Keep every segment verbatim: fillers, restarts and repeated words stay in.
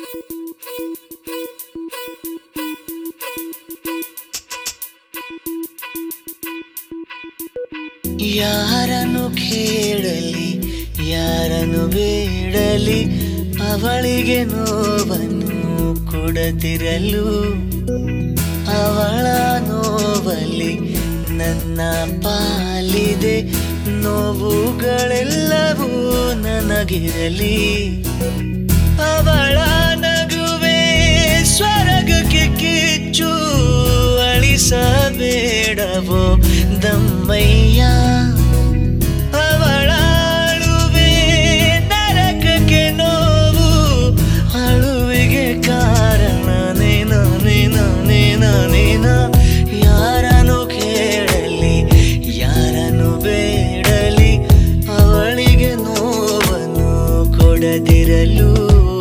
ಯಾರನ್ನು ಕೇಳಲಿ ಯಾರನ್ನು ಬೇಡಲಿ ಅವಳಿಗೆ ನೋವನ್ನು ಕೊಡದಿರಲು ಅವಳ ನೋವಲ್ಲಿ ನನ್ನ ಪಾಲಿದೆ ನೋವುಗಳೆಲ್ಲವೂ ನನಗಿರಲಿ ಅವಳ ನಗುವೆ ಸ್ವರ್ಗಕ್ಕೆ ಕಿಚ್ಚು ಅಳಿಸಬೇಡವೋ ದಮ್ಮಯ್ಯ ಅವಳ ಅಳುವೆ ನರಕಕ್ಕೆ ನೋವು ಅಳುವಿಗೆ ಕಾರಣ ನೀನ ನೀನ ನೀನ ನೀನ ಯಾರನ್ನು ಕೇಳಲಿ ಯಾರನ್ನು ಬೇಡಲಿ ಅವಳಿಗೆ ನೋವನ್ನು ಕೊಡದಿರಲು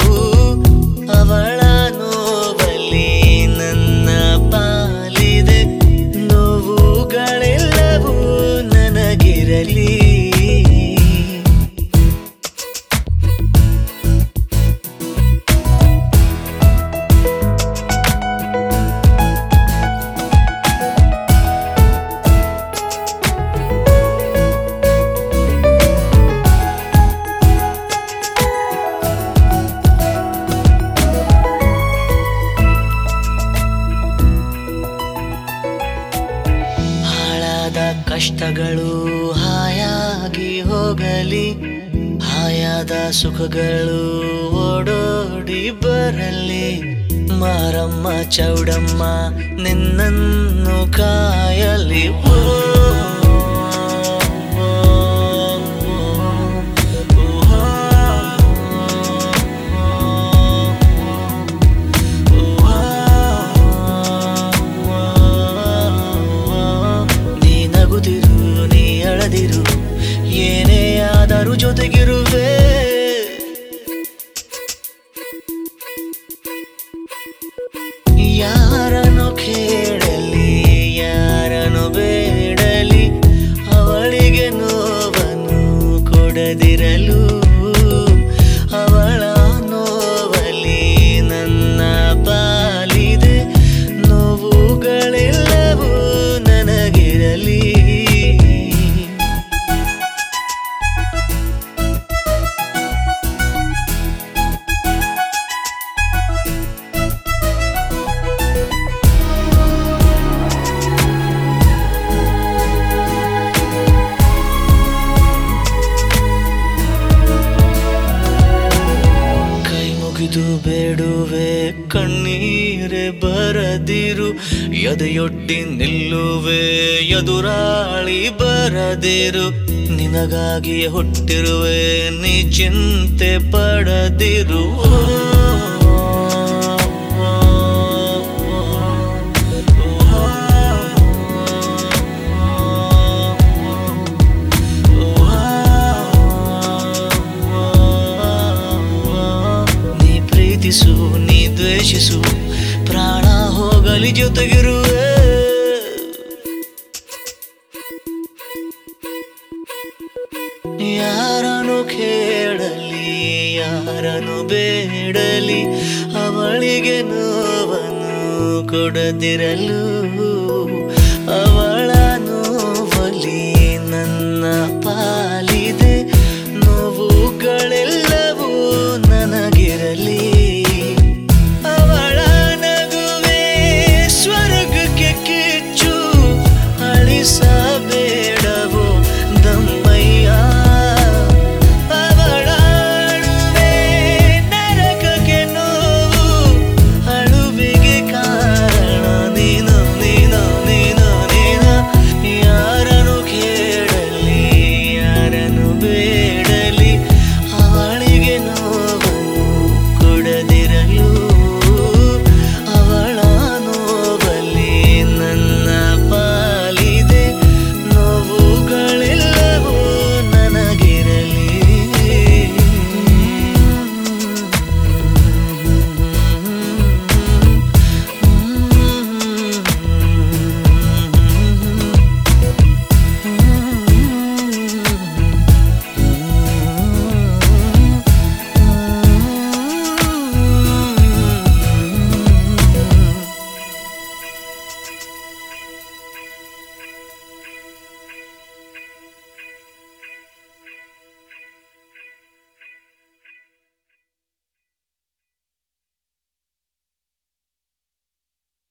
ಅವಳ ನೋವಲ್ಲಿ ನನ್ನ ಪಾಲಿದೆ ನೋವುಗಳೆಲ್ಲವೂ ನನಗಿರಲಿ ಕಷ್ಟಗಳು ಹಾಯಾಗಿ ಹೋಗಲಿ ಹಾಯಾದ ಸುಖಗಳು ಓಡೋಡಿ ಬರಲಿ ಮಾರಮ್ಮ ಚೌಡಮ್ಮ ನಿನ್ನನ್ನು ಕಾಯಲಿ ಓ ನೀ ಅಳದಿರು ಏನೇ ಆದರೂ ಜೊತೆಗಿರುವೆ ಯಾರನ್ನು ಕೇಳಲಿ ಯಾರನ್ನು ಬೇಡಲಿ ಅವಳಿಗೆ ನೋವನ್ನು ಕೊಡದಿರಲು ಅವಳ ನೋವಲಿ ನನ್ನ ಪಾಲಿದೆ ನೋವುಗಳೆಲ್ಲವೂ ನನಗಿರಲಿ ಇದು ಬೇಡುವೆ ಕಣ್ಣೀರೆ ಬರದಿರು ಎದೆಯೊಡ್ಡಿ ನಿಲ್ಲುವೆ ಎದುರಾಳಿ ಬರದಿರು ನಿನಗಾಗಿ ಹುಟ್ಟಿರುವೆ ನೀ ಚಿಂತೆ ಪಡದಿರು ನೀ ದ್ವೇಷಿಸು ಪ್ರಾಣ ಹೋಗಲಿ ಜೊತೆಗಿರುವೆ ಯಾರನ್ನು ಕೇಳಲಿ ಯಾರನ್ನು ಬೇಡಲಿ ಅವಳಿಗೆ ನೋವನ್ನು ಕೊಡದಿರಲು